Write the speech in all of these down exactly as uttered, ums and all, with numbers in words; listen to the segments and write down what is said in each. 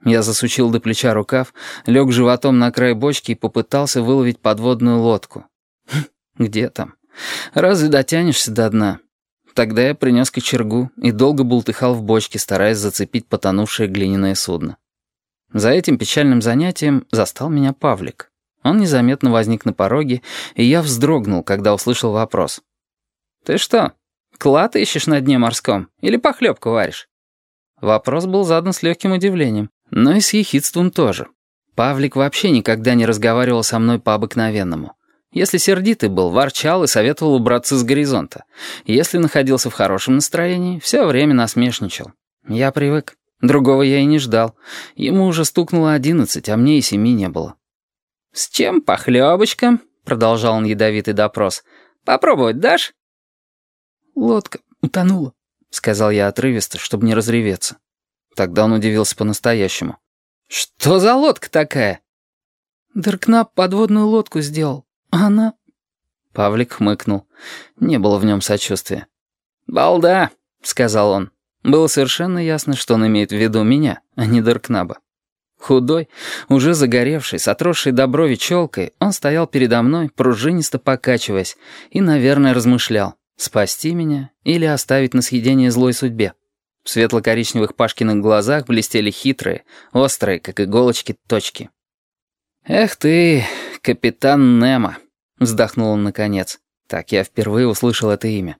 Я засучил до плеча рукав, лег животом на край бочки и попытался выловить подводную лодку. Где там? Разве дотянешься до дна? Тогда я принес кочергу и долго бултыхал в бочке, стараясь зацепить потонувшее глиняное судно. За этим печальным занятием застал меня Павлик. Он незаметно возник на пороге, и я вздрогнул, когда услышал вопрос. «Ты что, клад ищешь на дне морском или похлебку варишь?» Вопрос был задан с легким удивлением, но и с ехидством тоже. Павлик вообще никогда не разговаривал со мной по-обыкновенному. Если сердитый был, ворчал и советовал убраться с горизонта. Если находился в хорошем настроении, все время насмешничал. Я привык. Другого я и не ждал. Ему уже стукнуло одиннадцать, а мне и семи не было. «С чем похлебочка?» — продолжал он ядовитый допрос. «Попробовать дашь?» «Лодка утонула», — сказал я отрывисто, чтобы не разреветься. Тогда он удивился по-настоящему. «Что за лодка такая?» «Деркнап подводную лодку сделал, а она...» Павлик хмыкнул. Не было в нем сочувствия. «Балда», — сказал он. Было совершенно ясно, что он имеет в виду меня, а не Деркнаба. Худой, уже загоревший, с отросшей до брови челкой, он стоял передо мной, пружинисто покачиваясь, и, наверное, размышлял, спасти меня или оставить на съедение злой судьбе. В светло-коричневых Пашкиных глазах блестели хитрые, острые, как иголочки, точки. «Эх ты, капитан Немо», — вздохнул он наконец. Так я впервые услышал это имя.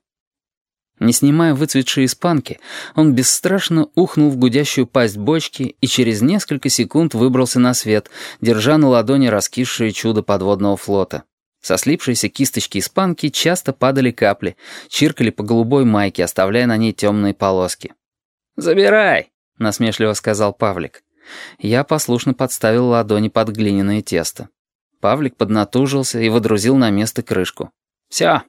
Не снимая выцветшие испанки, он бесстрашно ухнул в гудящую пасть бочки и через несколько секунд выбрался на свет, держа на ладони раскисшее чудо подводного флота. Со слипшейся кисточки испанки часто падали капли, чиркали по голубой майке, оставляя на ней темные полоски. «Забирай», — насмешливо сказал Павлик. Я послушно подставил ладони под глиняное тесто. Павлик поднатужился и водрузил на место крышку. «Все».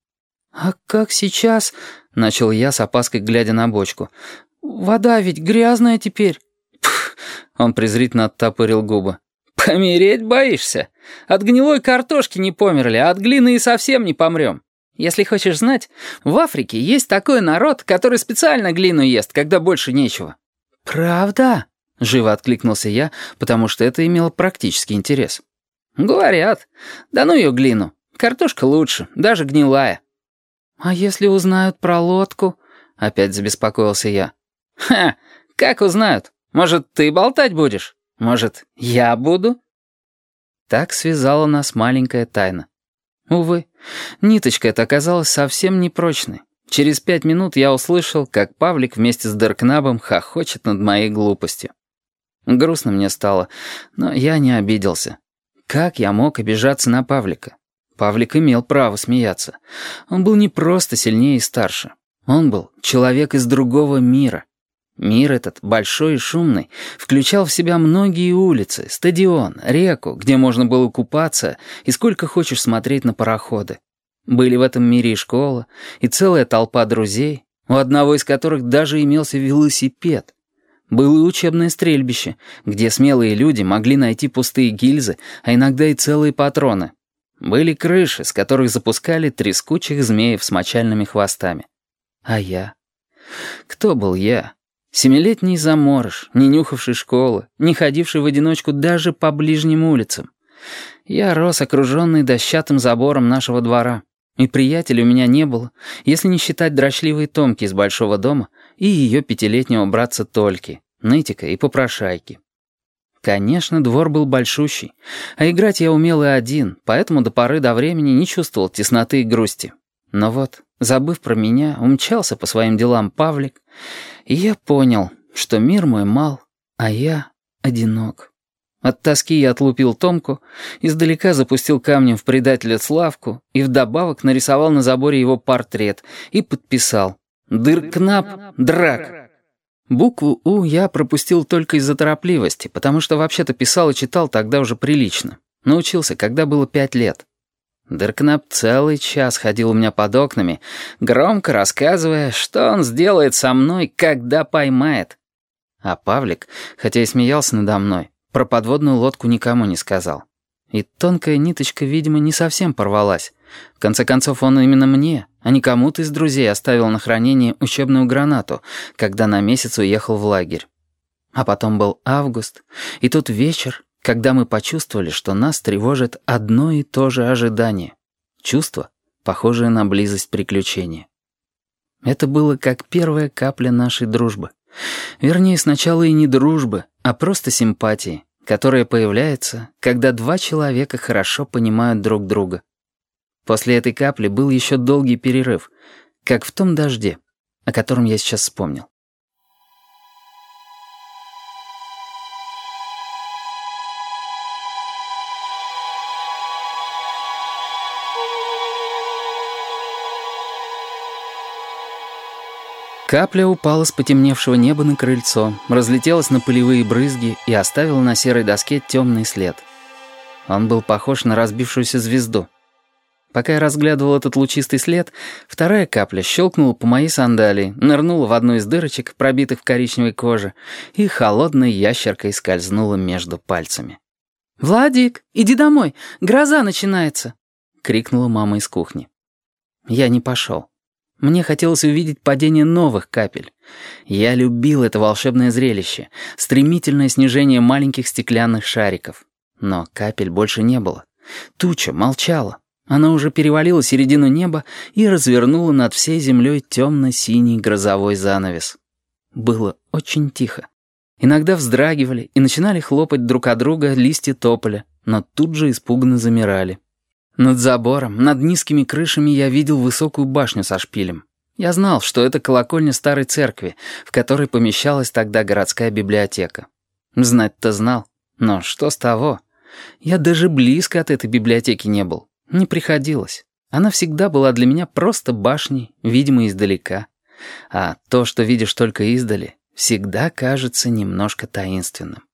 «А как сейчас?» — начал я с опаской, глядя на бочку. «Вода ведь грязная теперь». «Пф!» — он презрительно оттопырил губы. «Помереть боишься? От гнилой картошки не померли, а от глины и совсем не помрем. Если хочешь знать, в Африке есть такой народ, который специально глину ест, когда больше нечего». «Правда?» — живо откликнулся я, потому что это имело практический интерес. «Говорят. Да ну ее глину. Картошка лучше, даже гнилая». «А если узнают про лодку?» — опять забеспокоился я. «Ха! Как узнают? Может, ты болтать будешь? Может, я буду?» Так связала нас маленькая тайна. Увы, ниточка эта оказалась совсем непрочной. Через пять минут я услышал, как Павлик вместе с Деркнабом хохочет над моей глупостью. Грустно мне стало, но я не обиделся. Как я мог обижаться на Павлика? Павлик имел право смеяться. Он был не просто сильнее и старше. Он был человек из другого мира. Мир этот, большой и шумный, включал в себя многие улицы, стадион, реку, где можно было купаться и сколько хочешь смотреть на пароходы. Были в этом мире и школа, и целая толпа друзей, у одного из которых даже имелся велосипед. Было и учебное стрельбище, где смелые люди могли найти пустые гильзы, а иногда и целые патроны. Были крыши, с которых запускали трескучих змеев с мочальными хвостами. А я? Кто был я? Семилетний заморыш, не нюхавший школы, не ходивший в одиночку даже по ближним улицам. Я рос окруженный дощатым забором нашего двора, и приятелей у меня не было, если не считать дрочливой Томки из большого дома и ее пятилетнего братца Тольки, нытика и попрошайки. Конечно, двор был большущий, а играть я умел и один, поэтому до поры до времени не чувствовал тесноты и грусти. Но вот, забыв про меня, умчался по своим делам Павлик, и я понял, что мир мой мал, а я одинок. От тоски я отлупил Томку, издалека запустил камнем в предателя Славку и вдобавок нарисовал на заборе его портрет и подписал «Деркнап Драк». Букву «У» я пропустил только из-за торопливости, потому что вообще-то писал и читал тогда уже прилично. Научился, когда было пять лет. Деркнап целый час ходил у меня под окнами, громко рассказывая, что он сделает со мной, когда поймает. А Павлик, хотя и смеялся надо мной, про подводную лодку никому не сказал. И тонкая ниточка, видимо, не совсем порвалась. В конце концов, он именно мне, а не кому-то из друзей оставил на хранение учебную гранату, когда на месяц уехал в лагерь. А потом был август, и тот вечер, когда мы почувствовали, что нас тревожит одно и то же ожидание. Чувство, похожее на близость приключения. Это было как первая капля нашей дружбы. Вернее, сначала и не дружбы, а просто симпатии, которая появляется, когда два человека хорошо понимают друг друга. После этой капли был еще долгий перерыв, как в том дожде, о котором я сейчас вспомнил. Капля упала с потемневшего неба на крыльцо, разлетелась на пылевые брызги и оставила на серой доске темный след. Он был похож на разбившуюся звезду. Пока я разглядывал этот лучистый след, вторая капля щелкнула по моей сандалии, нырнула в одну из дырочек, пробитых в коричневой коже, и холодной ящеркой скользнула между пальцами. «Владик, иди домой, гроза начинается!» — крикнула мама из кухни. Я не пошел. Мне хотелось увидеть падение новых капель. Я любил это волшебное зрелище, стремительное снижение маленьких стеклянных шариков. Но капель больше не было. Туча молчала. Она уже перевалила середину неба и развернула над всей землей темно-синий грозовой занавес. Было очень тихо. Иногда вздрагивали и начинали хлопать друг от друга листья тополя, но тут же испуганно замирали. Над забором, над низкими крышами я видел высокую башню со шпилем. Я знал, что это колокольня старой церкви, в которой помещалась тогда городская библиотека. Знать-то знал, но что с того? Я даже близко от этой библиотеки не был, не приходилось. Она всегда была для меня просто башней, видимо, издалека. А то, что видишь только издали, всегда кажется немножко таинственным.